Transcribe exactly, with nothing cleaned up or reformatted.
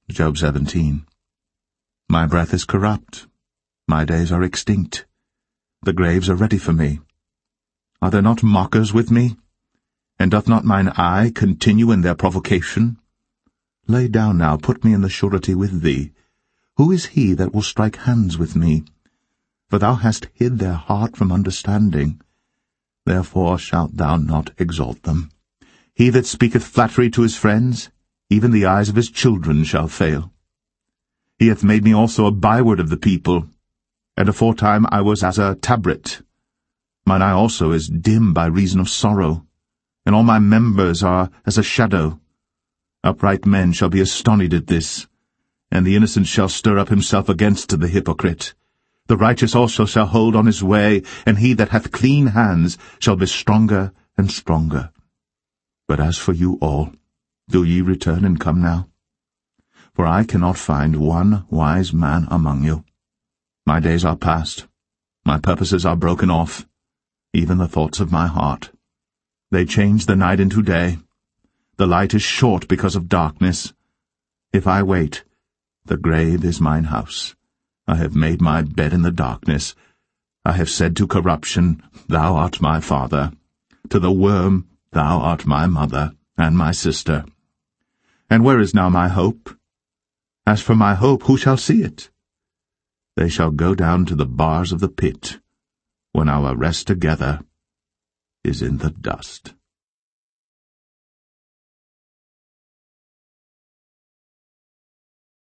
Job seventeen. My breath is corrupt. My days are extinct. The graves are ready for me. Are there not mockers with me? And doth not mine eye continue in their provocation? Lay down now, put me in the surety with thee. Who is he that will strike hands with me? For thou hast hid their heart from understanding. Therefore shalt thou not exalt them. He that speaketh flattery to his friends, even the eyes of his children shall fail. He hath made me also a byword of the people, and aforetime I was as a tabret. Mine eye also is dim by reason of sorrow, and all my members are as a shadow. Upright men shall be astonied at this, and the innocent shall stir up himself against the hypocrite. The righteous also shall hold on his way, and he that hath clean hands shall be stronger and stronger. But as for you all, do ye return and come now? For I cannot find one wise man among you. My days are past, my purposes are broken off, even the thoughts of my heart. They change the night into day. The light is short because of darkness. If I wait, the grave is mine house. I have made my bed in the darkness. I have said to corruption, Thou art my father. To the worm, Thou art my mother, and my sister. And where is now my hope? As for my hope, who shall see it? They shall go down to the bars of the pit, when our rest together is in the dust.